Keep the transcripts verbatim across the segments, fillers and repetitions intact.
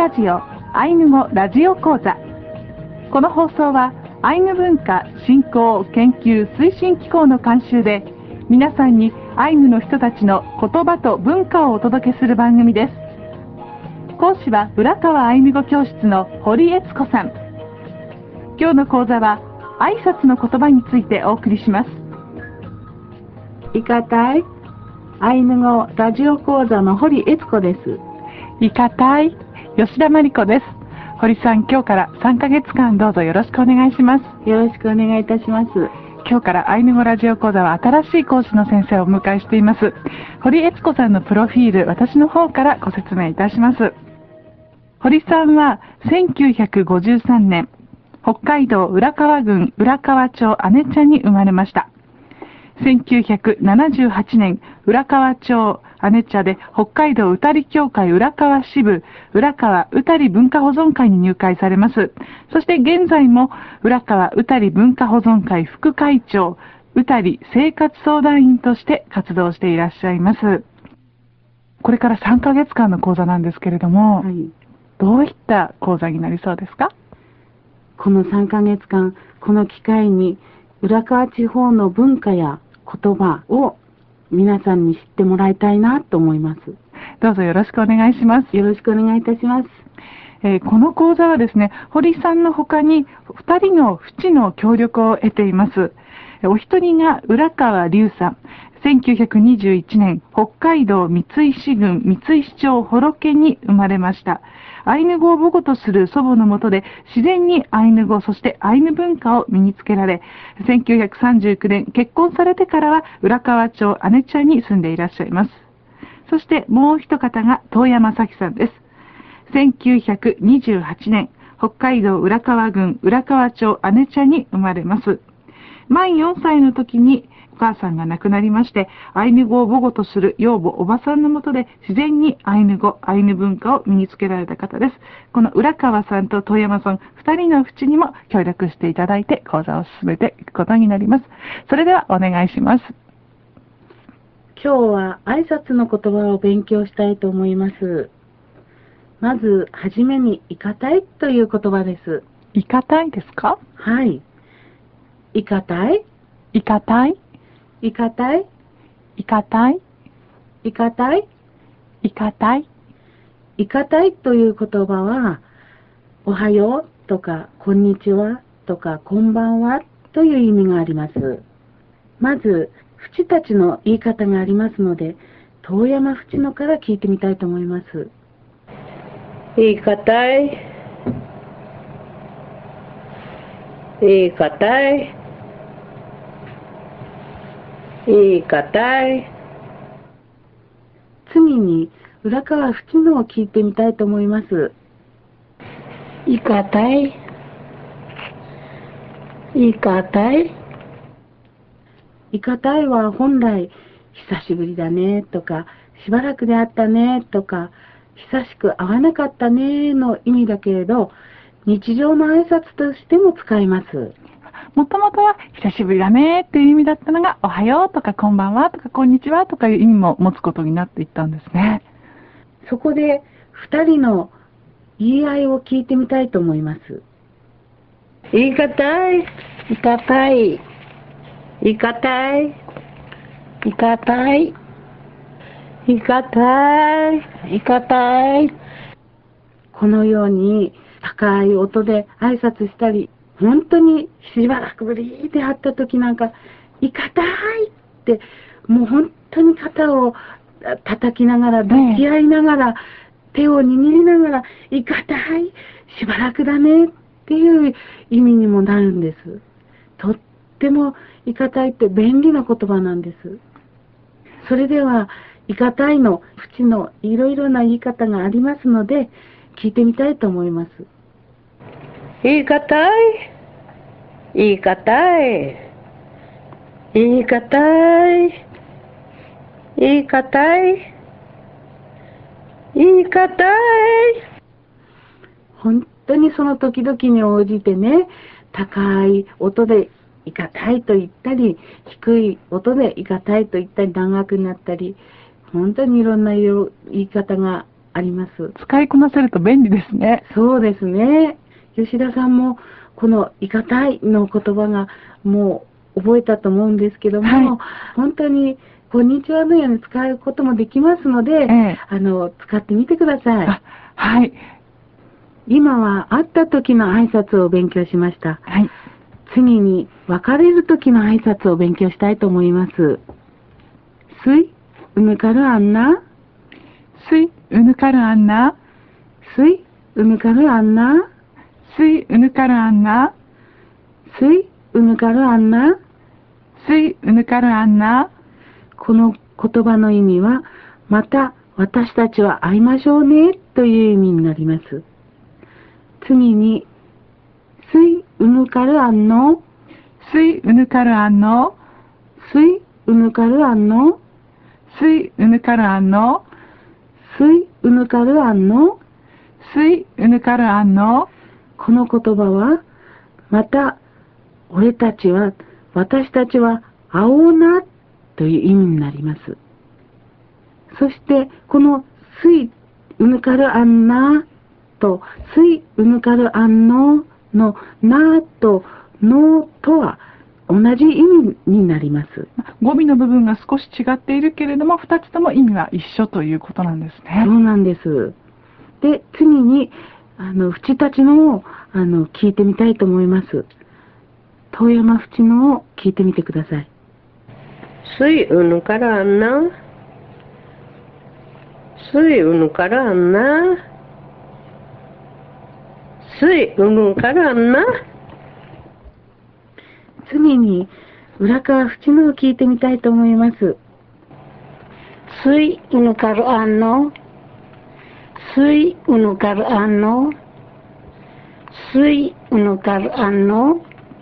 ラジオアイヌ語ラジオ講座。この放送はアイヌ文化振興研究推進機構の監修で、皆さんにアイヌの人たちの言葉と文化をお届けする番組です。講師は浦川アイヌ語教室の堀悦子さん。今日の講座は挨拶の言葉についてお送りします。 いかたいアイヌ語ラジオ講座の堀悦子です。 いかたい吉田真理子です。堀さん、今日からさんかげつかんどうぞよろしくお願いします。 よろしくお願いいたします。 今日からアイヌ語ラジオ講座は新しい講師の先生をお迎えしています。堀悦子さんのプロフィール、私の方からご説明いたします。堀さんはせんきゅうひゃくごじゅうさんねん、北海道浦河郡浦河町姉茶に生まれました。せんきゅうひゃくななじゅうはちねん、浦河町姉茶で北海道歌り協会浦河支部浦河歌り文化保存会に入会されます。そして現在も浦河歌り文化保存会副会長、歌り生活相談員として活動していらっしゃいます。これからさんかげつかんの講座なんですけれども、はい、どういった講座になりそうですか？ このさんかげつかん、この機会に浦河地方の文化や言葉を皆さんに知ってもらいたいなと思います。 どうぞよろしくお願いします。 よろしくお願いいたします。 えー、この講座はですね、堀さんの他にふたりのフチの協力を得ています。お一人が浦川隆さん。せんきゅうひゃくにじゅういちねん、北海道三井市郡三井市町幌家に生まれました。アイヌ語を母語とする祖母のもとで自然にアイヌ語、そしてアイヌ文化を身につけられ、せんきゅうひゃくさんじゅうきゅうねん結婚されてからは浦河町姉茶に住んでいらっしゃいます。そしてもう一方が遠山咲さんです。せんきゅうひゃくにじゅうはちねん、北海道浦河郡浦河町姉茶に生まれます。満よんさいの時にお母さんが亡くなりまして、アイヌ語を母語とする養母おばさんのもとで自然にアイヌ語、アイヌ文化を身につけられた方です。この浦川さんと遠山さん、二人の淵にも協力していただいて講座を進めていくことになります。それではお願いします。 今日は挨拶の言葉を勉強したいと思います。まずはじめにいかたいという言葉です。 いかたいですか？ はい。いかたいいかたいいかたいいかたいいかたいいかたいいかたいという言葉は、おはようとかこんにちはとかこんばんはという意味があります。まずフチたちの言い方がありますので、遠山フチのから聞いてみたいと思います。いかたいいかたいいいかたい。次に浦川フチのを聞いてみたいと思います。いかたいいかたいいかたいは本来久しぶりだねとかしばらくで会ったねとか久しく会わなかったねの意味だけれど、日常の挨拶としても使います。 もともとは久しぶりだねっていう意味だったのが、おはようとかこんばんはとかこんにちはとかいう意味も持つことになっていったんですね。 そこで二人の言い合いを聞いてみたいと思います。いかたいいかたいいかたいいかたいいかたいいかたい。このように高い音で挨拶したり、本当にしばらくぶりで会った時なんか、いかたいって、もう本当に肩を叩きながら、抱き合いながら、手を握りながら、いかたい、しばらくだねっていう意味にもなるんです。とってもいかたいって便利な言葉なんです。それでは、いかたいの縁のいろいろな言い方がありますので、聞いてみたいと思います。いいかたいいいかたいいいかたいいいかたいいいかたい。本当にその時々に応じてね、高い音でいかたいと言ったり、低い音でいかたいと言ったり、長くなったり、本当にいろんな言い方があります。 使いこなせると便利ですね。 そうですね。吉田さんもこのいかたいの言葉がもう覚えたと思うんですけども、 はい、 本当にこんにちはのように使うこともできますので、 ええ、 あの使ってみてください。 あ、はい。 今は会った時の挨拶を勉強しました。 はい。 次に別れる時の挨拶を勉強したいと思います。すい、うぬかるあんな。 すい、うぬかるあんな。 すい、うぬかるあんな。 すい、うぬかるあんな。 すい、うぬかるあんな。 すい、うぬかるあんな。 この言葉の意味は、また私たちは会いましょうねという意味になります。次に、すい、うぬかるあんの。 すい、うぬかるあんの。 すい、うぬかるあんの。 すい、うぬかるあんの。 すい、うぬかるあんの。 すい、うぬかるあんの。 この言葉は、また、俺たちは、私たちは会おうなという意味になります。そして、このすい、うぬかるあんなと、すい、うぬかるあんののなとのとは同じ意味になります。 語尾の部分が少し違っているけれども、二つとも意味は一緒ということなんですね。 そうなんです。で、次に、あの、淵たちのを、あの、聞いてみたいと思います。遠山淵のを聞いてみてください。 すいうぬからあんな。すいうぬからあんな。すいうぬからあんな。 次に、浦川淵のを聞いてみたいと思います。 すいうぬからあんの。すいうぬからあんの。すいうぬからあんの。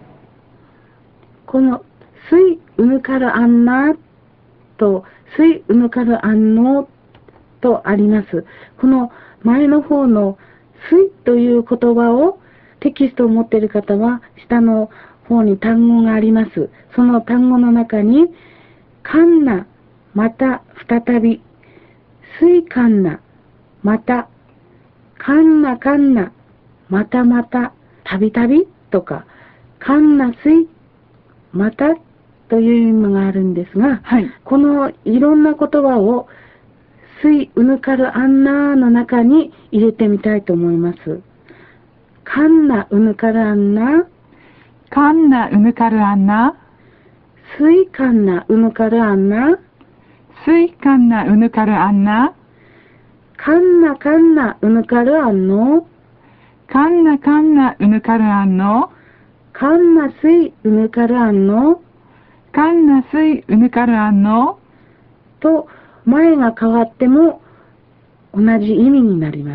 この、すいうぬからあんなと、すいうぬからあんのとあります。この前の方のすいという言葉をテキストを持っている方は下の方に単語があります。その単語の中にかんな、また再び、すいかんな、また、かんなかんな、またまた、たびたびとか、かんなすい、またという意味があるんですが、 はい、 このいろんな言葉をすいうぬかるあんなの中に入れてみたいと思います。かんなうぬかるあんな。 かんなうぬかるあんな。 すいかんなうぬかるあんな。 すいかんなうぬかるあんな。 かんなかんなうぬかるあんの。 かんなかんなうぬかるあんの。 かんなすいうぬかるあんの。 かんなすいうぬかるあんの。 と前が変わっても同じ意味になります。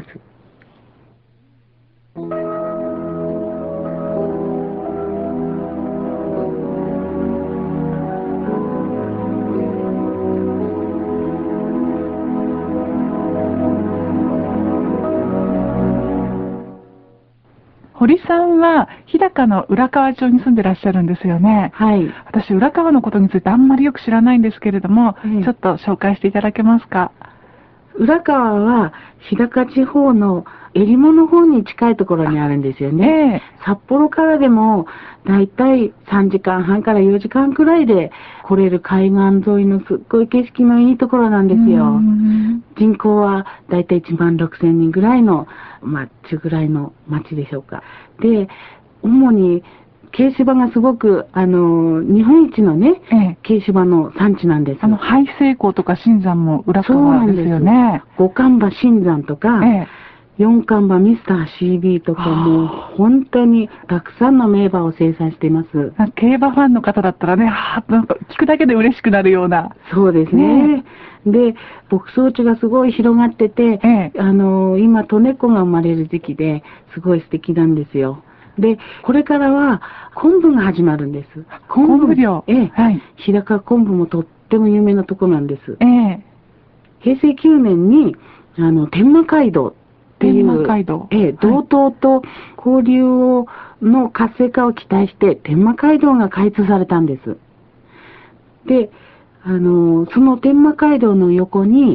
堀さんは日高の浦河町に住んでらっしゃるんですよね。 はい。 私、浦河のことについてあんまりよく知らないんですけれども、 ええ、 ちょっと紹介していただけますか。 浦河は日高地方の襟裳の方に近いところにあるんですよね。 ええ、 札幌からでもだいたいさんじかんはんからよじかんくらいで来れる海岸沿いのすっごい景色のいいところなんですよ。人口はだいたいいちまんろくせんにんぐらいの、まあ、中ぐらいの町でしょうか。で、主に軽芝がすごく、あの、日本一のね、 ええ、 軽芝の産地なんです。 あの、廃成港とか新山も浦そうな河ですんですよよね。 五冠馬新山とか、 ええ、 四冠馬ミスター シービー とかもう本当にたくさんの名馬を生産しています。 競馬ファンの方だったらね、はぁ、なんか聞くだけで嬉しくなるような。 そうですね。で、牧草地がすごい広がってて、 ええ、 あの、今、子猫が生まれる時期ですごい素敵なんですよ。で、これからは昆布が始まるんです。 昆布漁。 ええ、 はい。 日高昆布もとっても有名なとこなんです。 ええ、 へいせいきゅうねんに、あの、天満街道っていう、 天満街道。 ええ、道東と交流を、の活性化を期待して、天満街道が開通されたんです。。で、あの、その天満街道の横に、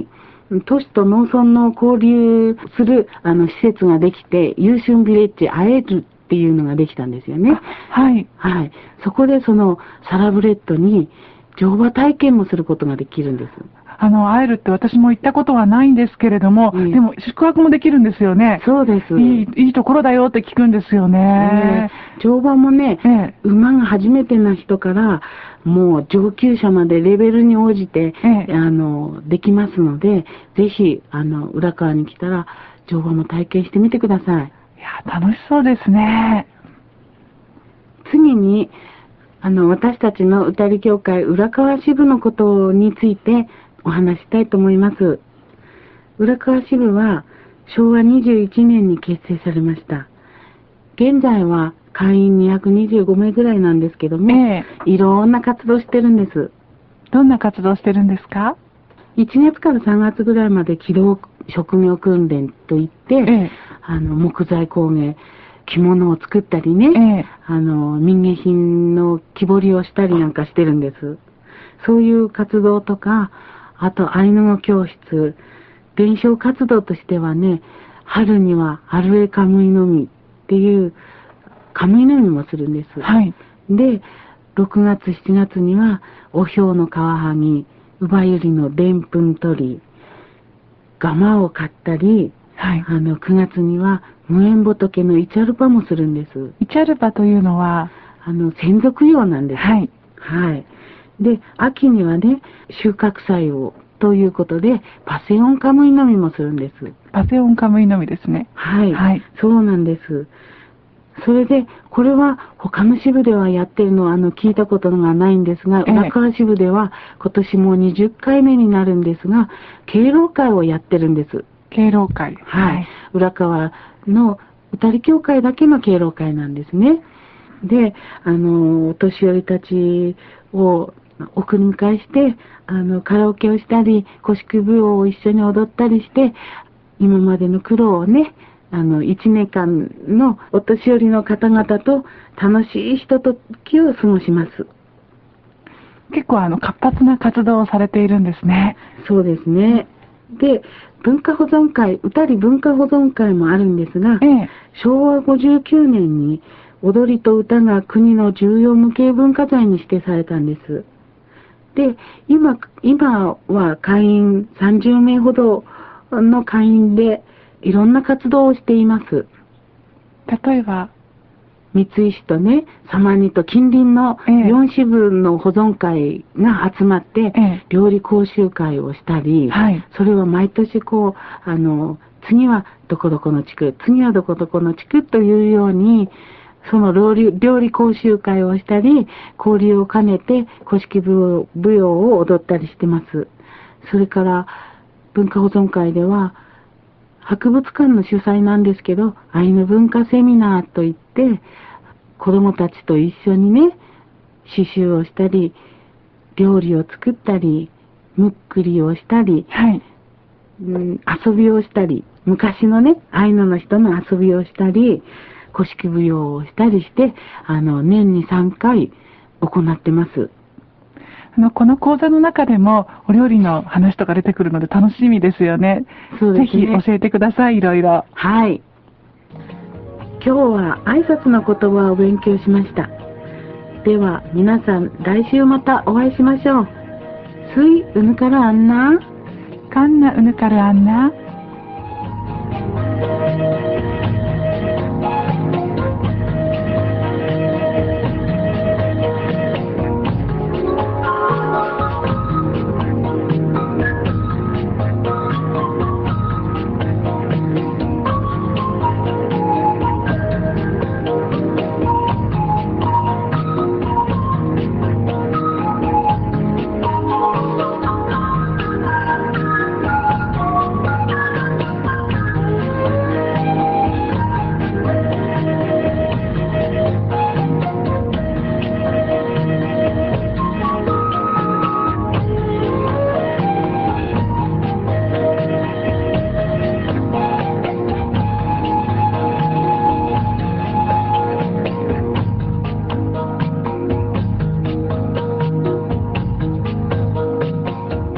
都市と農村の交流するあの施設ができて、ユーシュンビレッジ会えるっていうのができたんですよね。 はい。 はい。そこでそのサラブレッドに乗馬体験もすることができるんです。 あの、会えるって私も行ったことはないんですけれども、 うん、 でも宿泊もできるんですよね。 そうです。 いい、いいところだよって聞くんですよね。 えー、乗馬もね、ええ、馬が初めてな人から、もう上級者までレベルに応じて、ええ、あの、できますので、ぜひ、あの、浦川に来たら、乗馬も体験してみてください。 いや、楽しそうですね。 次に、あの、私たちの歌り協会浦川支部のことについてお話したいと思います。浦川支部はしょうわにじゅういちねんに結成されました。現在は会員にひゃくにじゅうごめいぐらいなんですけども、ええ、いろんな活動してるんです。 どんな活動してるんですか？ いちがつからさんがつぐらいまで機動職業訓練といって、ええ、あの木材工芸、着物を作ったりね、ええ、あの民芸品の木彫りをしたりなんかしてるんです。そういう活動とか、あとアイヌ語教室、伝承活動としてはね、春にはアルエカムイの実っていうカムイの実もするんです。 はい。 で、ろくがつしちがつにはおひょうのカワハギ、ウバユリのでんぷん取り、ガマを買ったり、はい、あのくがつには無縁仏のイチャルパもするんです。 イチャルパというのはあの専属用なんです。 はい。 はい。で、秋にはね、収穫祭をということで、パセオンカムイの実もするんです。 パセオンカムイの実ですね。 はい。はい。そうなんです。それで、これは他の支部ではやってるのはあの聞いたことがないんですが、浦川支部では今年もにじゅっかいめになるんですが、敬老会をやってるんです。 敬老会。 はい。はい、浦川の歌り協会だけの敬老会なんですね。で、あの、お年寄りたちを送り迎えして、あの、カラオケをしたり、古式舞踊を一緒に踊ったりして、今までの苦労をね、あの、一年間のお年寄りの方々と楽しいひとときを過ごします。 結構あの、活発な活動をされているんですね。 そうですね。で、文化保存会、歌り文化保存会もあるんですが、ええ、しょうわごじゅうきゅうねんに踊りと歌が国の重要無形文化財に指定されたんです。で、今、今は会員さんじゅうめいほどの会員でいろんな活動をしています。 例えば、 三井市とね、様似と近隣のよん支部の保存会が集まって、ええ、料理講習会をしたり、はい、それは毎年こう、あの、次はどこどこの地区、次はどこどこの地区というように、その料理、料理講習会をしたり、交流を兼ねて古式舞踊を踊ったりしてます。それから、文化保存会では、博物館の主催なんですけど、アイヌ文化セミナーといって、子供たちと一緒にね、刺繍をしたり、料理を作ったり、むっくりをしたり、はい、うん、遊びをしたり、昔のね、アイヌの人の遊びをしたり、古式舞踊をしたりして、あの、年にさんかい行ってます。 あの、この講座の中でもお料理の話とか出てくるので楽しみですよね。そうですね。ぜひ教えてください、いろいろ。 はい。今日は挨拶の言葉を勉強しました。では皆さん来週またお会いしましょう。スイウヌカルアンナ、 カンナウヌカルアンナ。